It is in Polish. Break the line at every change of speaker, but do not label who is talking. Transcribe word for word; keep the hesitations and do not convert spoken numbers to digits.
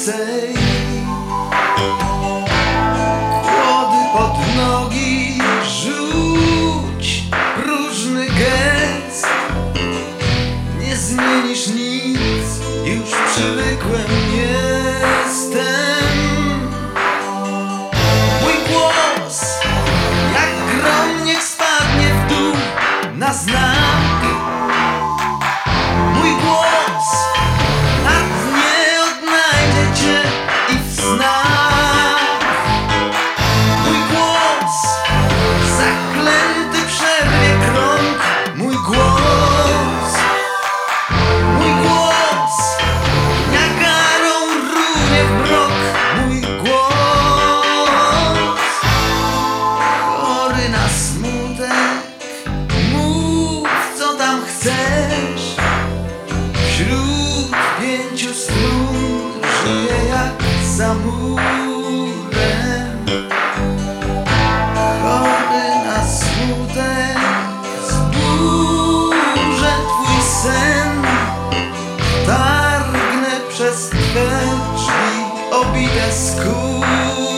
więcej. Kłody pod nogi rzuć, próżny gest. Nie zmienisz nic, już przywykłem jestem. Mój głos jak grom niech spadnie w dół na znak. Mój głos na dnie odnajdzie cię i w snach. Mój głos zaklęty przerwie krąg. Mój głos, mój głos Niagarą runie w mrok. Mój głos chory na smutek. Mów co tam chcesz. Wśród pięciu strun żyję jak za murem. Chory na smutek, zburzę twój sen. Targnę przez twe drzwi obite skórą.